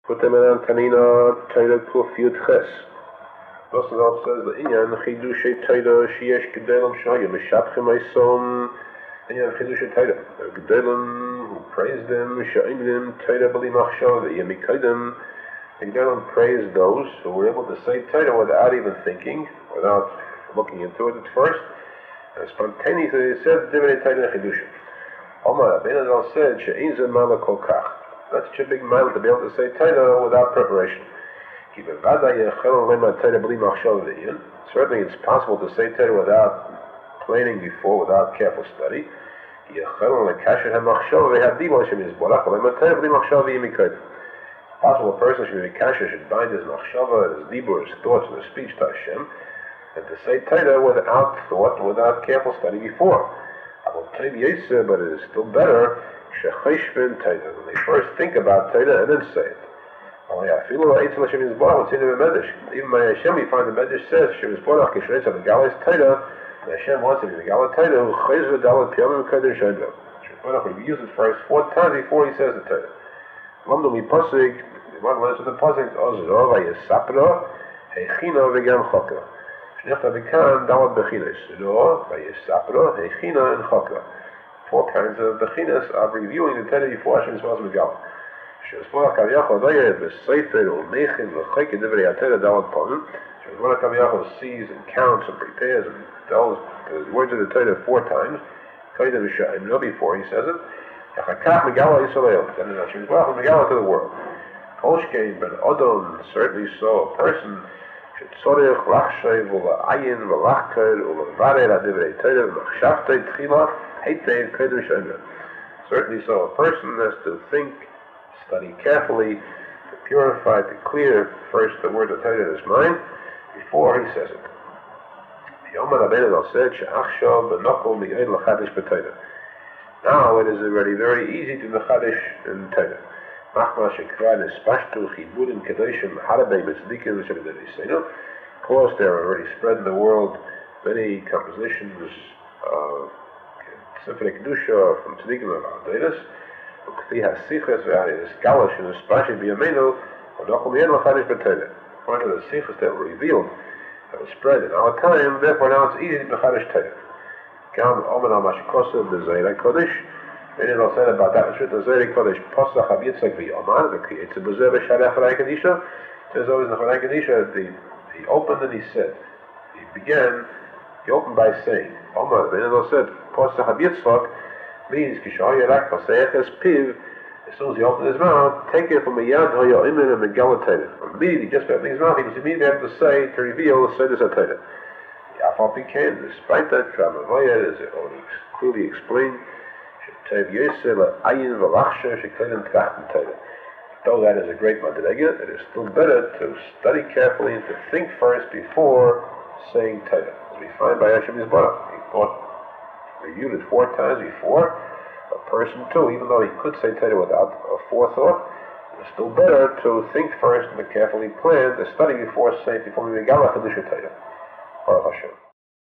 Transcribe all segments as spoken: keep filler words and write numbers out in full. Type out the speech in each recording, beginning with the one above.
Kutemenan Tanina Taylor Kufyut Ches. Rosendal says the Inyan Chidushe Taylor Shiesh Gedelim Shaya Mishapchim Aisom Inyan Chidushe Taylor. Gedelim who praise them, Shaimim Taylor Bali Machshav, the Yemikaidim. Gedelim praise those who were able to say Taylor without even thinking, without looking into it at first. And spontaneously they said Divinei Taylor Chidushe. Omar Abinadal said She'in Zeh Mala Kol Kach. That's such a big mile to be able to say Taylor without preparation. Certainly it's possible to say Taylor without planning before, without careful study. It's possible a person should be kasher, should bind his machshava, his dibur, his thoughts, and his speech to Hashem, and to say Taylor without thought, without careful study before. But it is still better when they first think about Taylor and then say it. Even by Hashem we find the Medrash says Hashem wants to be the Galat Taylor who uses it first four times before he says the Taylor. One learns with the Pasuk Ozro Vayesapra Hechina V'gam Chokra. Shnechta V'kan Dalat Bechinas Ro Vayesapra Hechina and Chokra. Four kinds of bechinas of reviewing the Taylor before Hashem is supposed to be Galat. Shezbolach Kaviyachol Vayed V'Sefer U'Mechin V'Chayk Divrei HaTorah Dalat Ponim. Shezbolach Kaviyachol sees and counts and prepares and tells the words of the Torah four times. Kodev V'Sha'im, no before he says it. Yachakach Megala Yisrael. Then Shezbolach Megala to the world. Kolshkein Ben Odom, certainly so, a person Shetzorech Lachshay V'La'ayin V'Lachker U'Levarer HaDivrei Torah V'Machshavtei Tchila Heitein Kodev V'Sha'im. Certainly so, a person has to think, study carefully, to purify, to clear first the word of Torah in his mind before he says it. Now it is already very easy to mechadish in Torah. Of course, there are already spread in the world many compositions of Sifrei Kedusha from Tzadikim of Avodas. According to the sichos that were revealed, that was spread in our time, therefore now it's easy to mechadish Torah. Gam Omen al Mashikosav the Zeirei Kodesh. Many of us said about that which the Zeirei Kodesh Posach Av Yitzchak v'Yomar the creates a Bezer v'Sharech V'Rei Kedisha. Says always in the V'Rei Kedisha, he opened and he said. He began. He opened by saying, Omar. Many of us said Posach Av Yitzchak means Kishayarak Paseches Piv. As soon as he opened his mouth, take it from a yad hoya imin and megalated. Immediately, just by opening his mouth, he was immediately able to say, to reveal the Seder HaTorah. Yafal Piken, despite that, Ramavoya is clearly explained. Shetev Yosef Ayin V'Lachsher Shekelim Trachten Torah. Though that is a great madrega, it is still better to study carefully and to think first before saying Torah. As we find by Hashem Yisbarach, he thought, reviewed it four times before. A person too, even though he could say Torah without a forethought, it's still better to think first and to carefully plan, to study before saying, before we begin our Kedusha Torah. Baruch Hashem.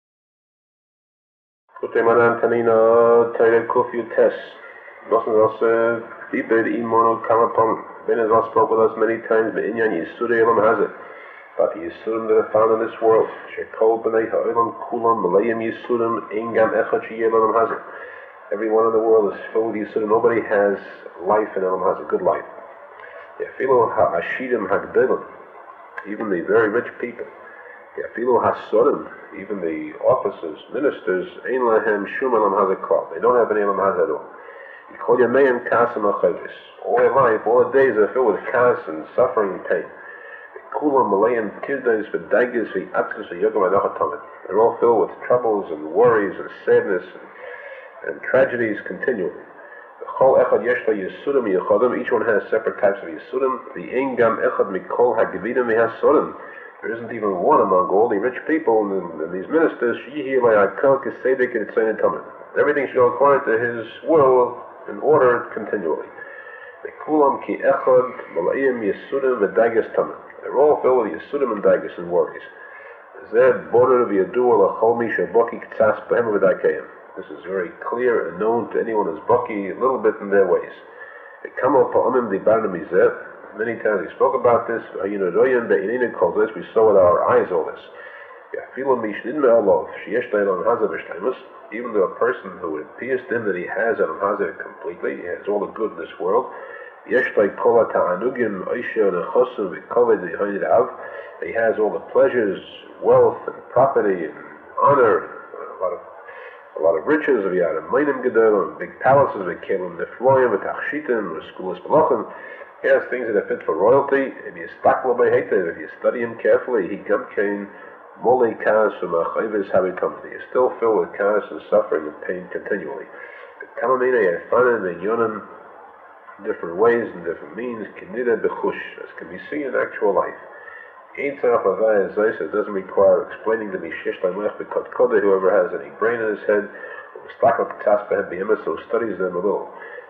Kutemanan Tanina Torah Kufyu Tes. Nosson also Dibed Imono Kamapon. Ben Azal spoke with us many times, Be'inyan Yisudei Elam Hazeh. But the Yisurim that are found in this world, Shekol B'nei Ha'olam Kulam B'leim Yisurim Ingam Echad Sheyeh Elam Hazeh. Everyone in the world is filled with Yisurim. Nobody has life in Elam Hazeh, good life. Yafilu Ha'ashidim Ha'gdelim, even the very rich people. Yafilu Ha'sorim, even the officers, ministers, Ein Lahem Shum Elam Hazeh Klal. They don't have any Elam Hazeh at all. Yikol Yameim Kasam Achavis. All their life, all the days are filled with kas and suffering and pain. Kulam Malayim Tirdas V'Daigas V'Atzkes V'Yogam V'Nachatamid. They're all filled with troubles and worries and sadness and and tragedies continually. Each one has separate types of Yisurim. There isn't even one among all the rich people and, and these ministers. Everything should go according to his will and order continually. They're all filled with Yisurim and Dagas and worries. This is very clear and known to anyone who's bucky a little bit in their ways. They come up to Amim the Barnamizet, many times we spoke about this. We saw with our eyes all this. Even though a person who it appears to him that he has Elam Hazeh completely, he has all the good in this world, he has all the pleasures, wealth, and property, and honor, a lot of a lot of riches, we had a minim gedel, big palaces, we came in the floyim, with tachshitim, with schools malachim. He has things that are fit for royalty. If you stakla by hated, if you study him carefully, he come came molei kas from a chayvis how he comes. He is still filled with kas and suffering and pain continually. The kamamina yafanim and yonim, different ways and different means, kinida bechush, as can be seen in actual life. It doesn't require explaining to me whoever has any brain in his head, so studies them a little.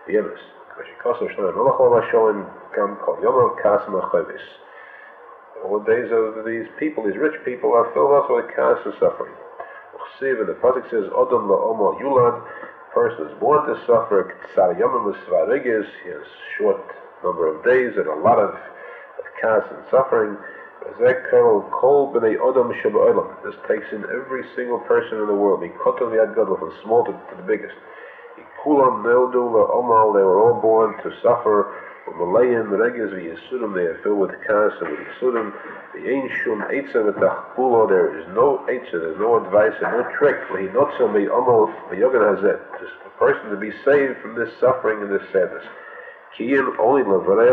All the days of these people, these rich people, are filled also with chaos and suffering. And the pasuk says, Odom la'omo yulad, person is born to suffer, he has a short number of days and a lot of, of chaos and suffering. This takes in every single person in the world, from small to, to the biggest. They were all born to suffer. They are filled with chaos and with yisudim. There is no eitzah, there is no advice and no trick for a person to be saved from this suffering and this sadness. Only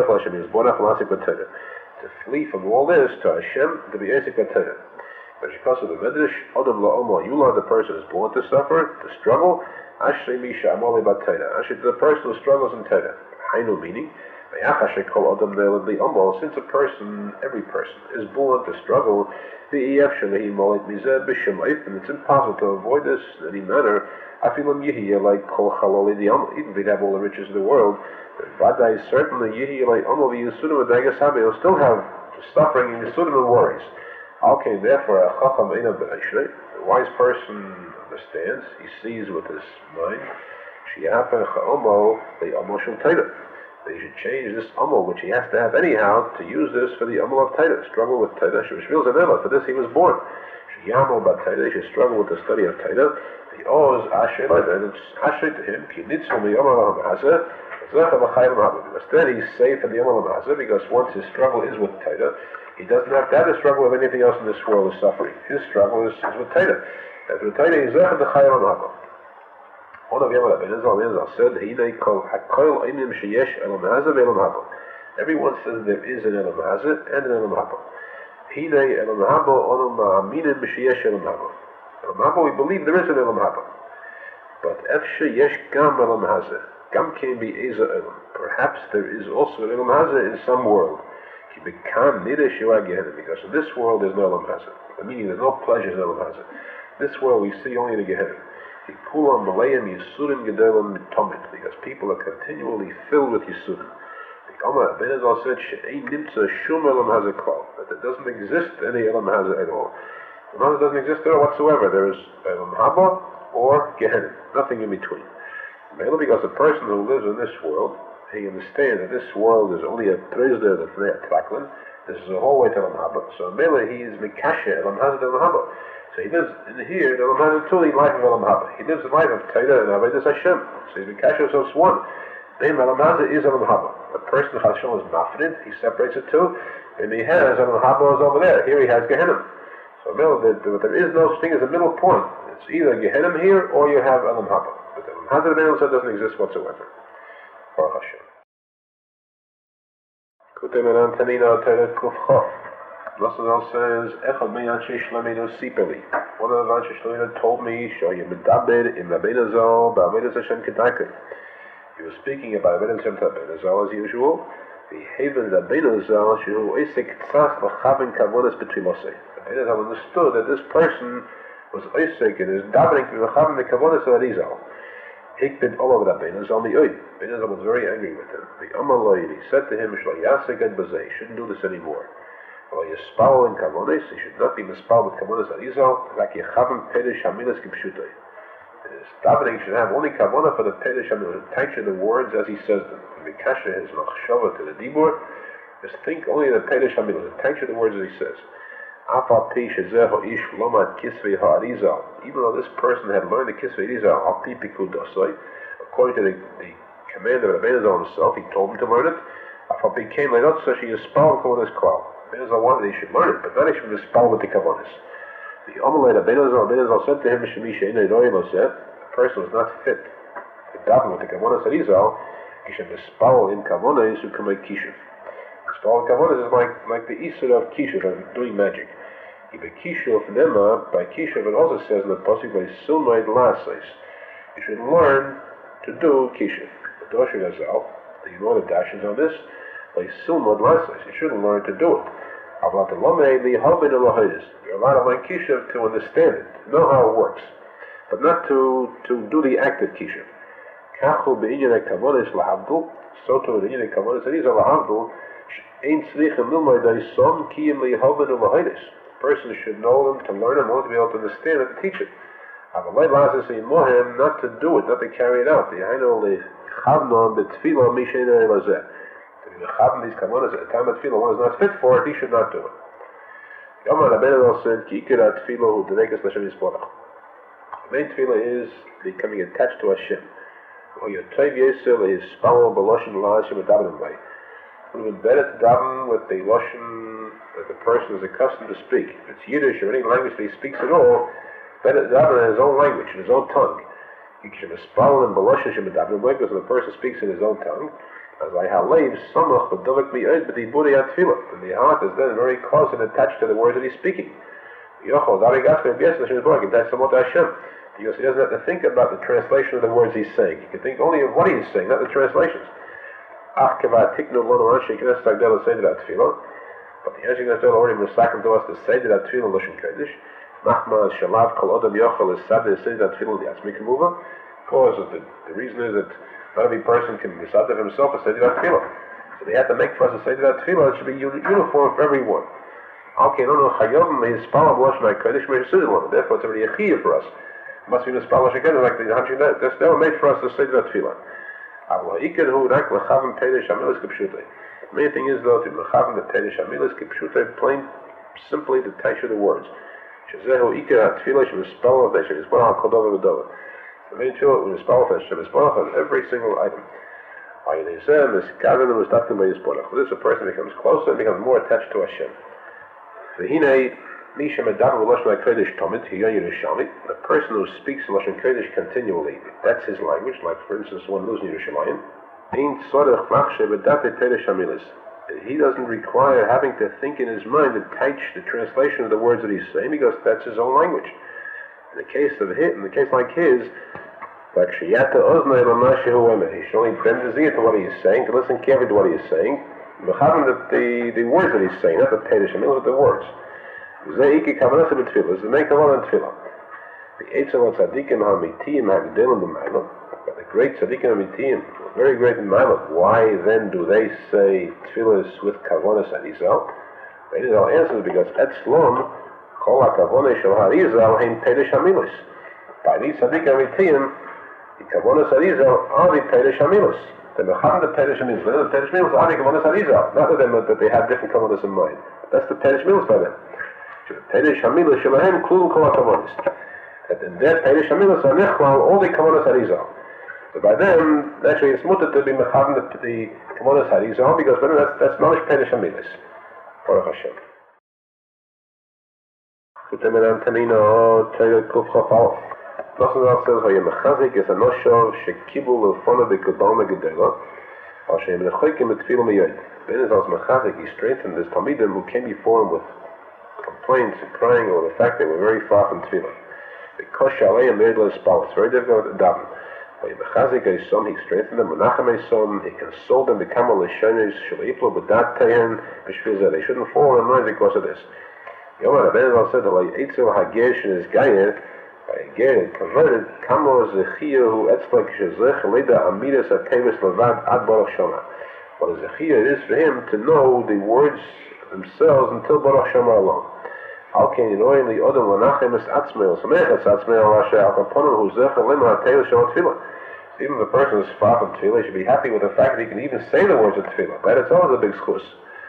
to flee from all this to Hashem, to be Esek HaTorah. But because of the Medrash, Adam La'omo Yula, the person is born to suffer, to struggle. Ashrei Misha Amoli B'Torah. Ashrei, the person who struggles in Torah. Hainu meaning, since a person, every person, is born to struggle, and it's impossible to avoid this in any manner. Even if he'd have all the riches of the world, Vadai certainly he'll still have suffering and yisudim and worries. Okay, therefore a chacham eina b'reishrei, the wise person understands, he sees with his mind, she'yapen cha'omo le'omo shel Torah. That he should change this amal, which he has to have anyhow, to use this for the amal of Torah, struggle with Torah. For this he was born. She'yamol b'Torah, he should struggle with the study of Torah. The oz asher, and it's asher to him, ki nitzul mi'omal ha'mazeh. Instead, he's safe in the Amal HaMazeh because once his struggle is with Torah, he doesn't have to have a struggle with anything else in this world of suffering. His struggle is, is with Torah. As with Torah, he's Zech the Chayil HaMazeh. One of Yom HaBen Ezra said, everyone says there is an Elam Hazeh and an Elam Haba. Elam Haba, we believe there is an Elam Haba. But Efshe Yesh Gam Elam Hazeh. Gam can be Eza Elam. Perhaps there is also an Elam Hazeh in some world. Because in this world there's no Elam Hazeh. Meaning there's no pleasures in Elam Hazeh. This world we see only the Gehenna. Because people are continually filled with Yisudim. Ben Ezra said that there doesn't exist any Elam Hazeh at all. Elam Hazeh doesn't exist at all whatsoever. There is Elam Haba or Gehenna, nothing in between. Mainly because the person who lives in this world, he understands that this world is only a treasure that's there, Tlaklin. This is a whole way to Elam Haba. So mainly he is Mikashe, Elam Hazeh, Elam Haba. So he lives in here, the Elam Hazeh too, the life of Elam Haba. He lives the life of Torah and Avodas Hashem. So he's Mikashe, so it's one. Name Elam Hazeh is Elam Haba. The person Hashem is Mafrid, he separates it two, and he has Elam Haba is over there. Here he has Gehenna. So there is no such thing as a middle point. It's either Gehenna here or you have Elam Haba. But Elam Hazeh doesn't exist whatsoever. Baruch Hashem. Kutem and Antonino Torah Kufchof. Rasul says, Echad me'anshe shlamenu sipeli. One of the Anshe Shlamenu told me, Shoye medaber im Rabbeinu Zal ba'avodas Hashem kedakei. He was speaking about Rabbeinu Hashem to Rabbeinu Zal as usual. The haven Rabbeinu Zal shehu oisek tzach l'chaven kavodas b'tfilosei. Rabbeinu Zal understood that this person was oisek and is davening to l'chaven the kavodas of Arizal. Ik bid all of Rabbeinu Zal mi'oy. Rabbeinu Zal was very angry with him. The Amaloi, he said to him, Shlo yasek et bazei, shouldn't do this anymore. Well, Yespal in Kavonis, he should not be mispal with Kavonis Arizal, like Yechavim Perish Hamilas Kipshutay. His davening should have only Kavona for the Perish Hamilas, attach the words as he says them. Mikasha his machshava to the Dibur, Just think only the Pedish Hamilah, the tension of the words that he says. Even though this person had learned the Kisvei Rizal, according to the, the command of Rabbeinu Zal himself, he told him to learn it. Afal became like not such a Yispal Kavonis Klal. Rabbeinu Zal wanted he should learn it, but not he should Yispal with the Kavonis. The Amalei Rabbeinu Zal, Rabbeinu Zal said to him, the person was not fit to daven with the Kavonis Rizal, he should Yispal in Kavonis who can make Kishiv. Yispal in Kavonis is like, like the Isur of Kishiv, of doing magic. He be Kishiv Nema, by Kishiv, it also says in the Pasuk, by Silmaid Lasais. You should learn to do Kishiv. The Doshir Gazal, the you know the dashes on this, by Silmaid Lasais. You shouldn't learn to do it. Avlat Lomei, the Halbin Elohidis. You're allowed to learn Kishiv to understand it, to know how it works, but not to, to do the act of Kishiv. Kachu be'inyan Kavonis lahavdul, so to the inyan Kavonis Rizal lahavdul, ain't tzrichim milmai daisom kiyim lihalbin Elohidis. Person should know them, to learn them, to be able to understand it, to teach it. Not to do it, not to carry it out. To be these kavanas at the time of tefillah, one is not fit for it, he should not do it. The main tefillah is becoming attached to Hashem. It would have been better to daven with the Lashon that the person is accustomed to speak. If it's Yiddish or any language that he speaks at all, better to daven in his own language, in his own tongue. You should spell in Balashon Shemadaven because the person speaks in his own tongue. As I halev samach b'dovek mi'od b'diburi atfilah, and the heart is then very close and attached to the words that he's speaking. Yochol darig asper b'yes l'shem yisborach, he attached somewhat to Hashem, because he doesn't have to think about the translation of the words he's saying. He can think only of what he's saying, not the translations. But the Anshe Knesset already massacred to us to say that Tefillah Lashon Kodesh. Machma Shalav Kol Adam Yochel is Sadeh say that Tefillah Yatzmi Kemuva. Because the, the reason is that not every person can be Sadeh himself to say that Tefillah. So they have to make for us to say that Tefillah. It should be uniform for everyone. Okay, no, no, Chayovim is Spalav Lashon Kodesh Meishasudim. Therefore, it's already a chiyuv for us. It must be the Spalav Lashon Kodesh like the Hanshin. That's never made for us to say that Tefillah. The main thing is though to mechaven the Pedish Hamilas kipshutei, plain, simply the text of the words. Shezehu ikar tefillah shemispalav v'shemispalav kodova v'dova. The main tefillah shemispalav on every single item. For this, a person becomes closer and becomes more attached to Hashem. The person who speaks Lashon Kodesh continually, that's his language, like for instance one who lives in Yerushalayim, he doesn't require having to think in his mind and catch the translation of the words that he's saying, because that's his own language. In the case of him, in the case like his, like Shiyata Oznai Lamashihu Emet, he should only bend his ear to what he is saying, to listen carefully to what he is saying, the, the, the words that he's saying, not the Pedish Hamilas, but the words. Is the main kavanah in tefillah. The Eitzah Tzadikim Hamitiyim Hagdelim b'Mailam, the great Tzadikim Hamitiyim, very great in Mailam. Why then do they say tefillahs with kavanas Harizal? The Harizal answers because Etzlom Kol HaKavanas Shel Harizal Hein Pedish Hamilas. By these Tzadikim Hamitiyim, the kavanas Harizal are the Pedish Hamilas. The Mecham the Pedish Hamilas, the Pedish Hamilas are the kavanas Harizal. Not that they, that they have different kavanas in mind. That's the Pedish Hamilas by them. Pedish Hamilas Shelahem Klul Kol HaKavanas. That in their Pedish Hamilas are Nechlal all the Kavanas Harizal. So by them, actually it's mutter to be Mechavan the, the Kavanas Harizal, because then that's, that's knowledge Pedish Hamilas. Baruch Hashem. Kutem Elam Tanino Teget Kuf Chafal. Nothing else says, Vayemechazik is a Noshov Shekibul Lefona Bekudalma Gedela, Hashem Lechoikim Etfilu Meyot. Ben is als Mechazik, he strengthened this Talmidim who came before him with complaints and crying over the fact they were very far from tefillah. Because Shalei and Meridla Spal, it's very difficult to daven. By Mechazik Eisom, he strengthened them, Menachem Eisom, he consoled them, become all the Shonis, Shaleiplo, Badat Tayan, Bishvizah. They shouldn't fall in line because of this. Yomar Abenazal said that like Eitzel Hagesh and his Gayer, by Gayer converted, Kamo Zechiyah who Etzlek Shezech, Leda Amidas Atevis Levad Ad Baruch Shoma. What a Zechiyah it is for him to know the words themselves until Baruch Shema alone. How can you know in the Odom Lanachem is Atzmeo, Samechas Atzmeo Rasha Alkaponim who Zecha Lema Ateilah Shema Tefillah. Even if the person is far from Tefillah, he should be happy with the fact that he can even say the words of Tefillah. That it's always a big schus.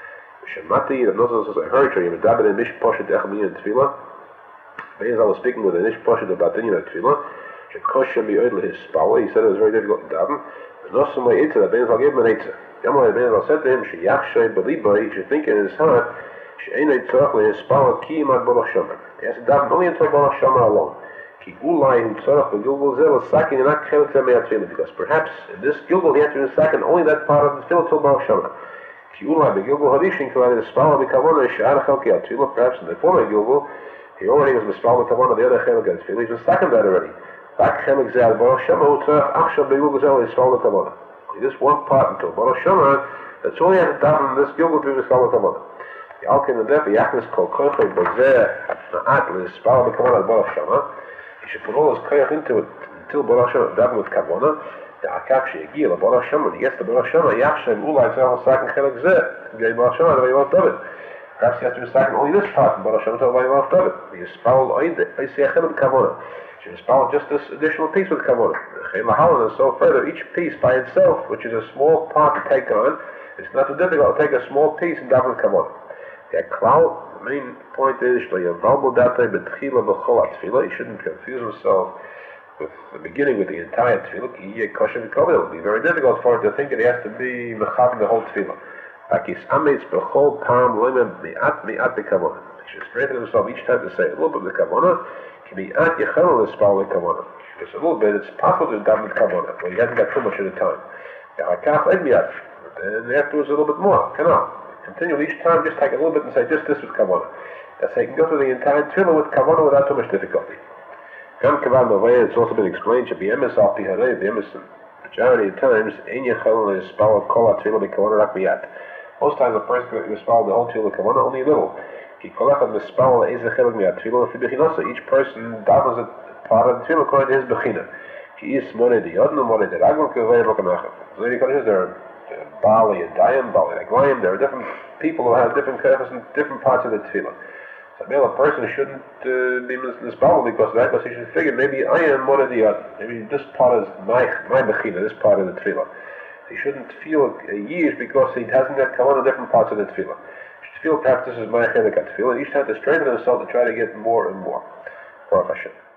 Shemati, the Nozos, I heard you, you're dabbing in Nish Poshet Echmin and Tefillah. Beins, I was speaking with a Nish Poshet about the Tefillah. Shekoshem Yoidl his spala, he said it was very difficult to daven. And also my Eitzah, the Beins, I'll give him an Eitzah. Yamalai Beins, I said to him, Sheyachshay Beliba, he should think in his heart, She'enei Tzorach his spala ki imad Baruch Shomer. He has to daven only until Baruch Shomer alone. Ki ulai him Tzorach Begilgul Zel, Sakin, and not Chelik Zemei Atfilah, because perhaps in this Gilgul he has to do a second, only that part of the Tefillah till Baruch Shomer. Ki ulai Begilgul Hadishin, Kavani the spala Bekavona, She'ar Chelki Atfilah, perhaps in the former Gilgul, he already was Mispal Bekavona, the other Chelik Atfilah, he's the second that already. Back Chelik Zel, Baruch Shomer, who Tzorach Achshav Begilgul Zel, is Mispal Bekavona. This one part until Baruch Shomer, that's all he has to daven in this Gilgul to be Mispal Bekavona. The Alkin and Defi, Yachnis Kol Koichoi Bozer, Na'at, Mispal Bekavona, Baruch Shomer. He should put all his koyach into it until Baruch Shomer, daven with Kavona. The Akak She'egil, Baruch Shomer, he gets to Baruch Shomer, Yachshem, Ulai, Tzorach, Sakin, Chelik Zer, Gei Baruch Shomer, the way he wants David. Perhaps he has to be second only this part, Baruch Shomer, the way he wants David. He is spelled Oide, I say Chelik Kavona. She is spelled just this additional piece with Kavona. The Chemahalan is so further, each piece by itself, which is a small part to take on, it's not too difficult to take a small piece and daven with Kavona. The Klau, the main point is, you shouldn't confuse himself with the beginning with the entire tefillah. It will be very difficult for him to think that he has to be mechav the whole tefillah. He should straighten himself each time to say a little bit of kavona. Just a little bit, it's possible to daven with kavona, but he hasn't got too much at a time. And afterwards a little bit more. Continue each time, just take a little bit and say just this with kavona. That's how you can go through the entire tefillah with kavona without too much difficulty. It's also been explained to be emes al pi harei, the emes majority of times, ein yechol l'yispal kol ha'tefillah b'kavona rak miyat. Most times a person can yispal the whole tefillah kavona only a little. Ki kol echad mispal le'ezeh chelik miyat tefillah l'fi bechinasa. Each person davens a part of the tefillah according to his bechina. Ki is monei d'yodnu monei d'raglam k'vei l'kamachav. So the Kodesh, there are Bali and Dayim, Bali and Aglayim, there are different people who have different purposes in different parts of the tefillah. So a person shouldn't uh, be misbabbled because of that, because he should figure maybe I am one of the other. Maybe this part is my my bechina, this part of the tefillah. He shouldn't feel a yish because he hasn't got kavanah different parts of the tefillah. He should feel perhaps this is my chelik tefillah. Each time to strengthen himself to try to get more and more. Baruch Hashem.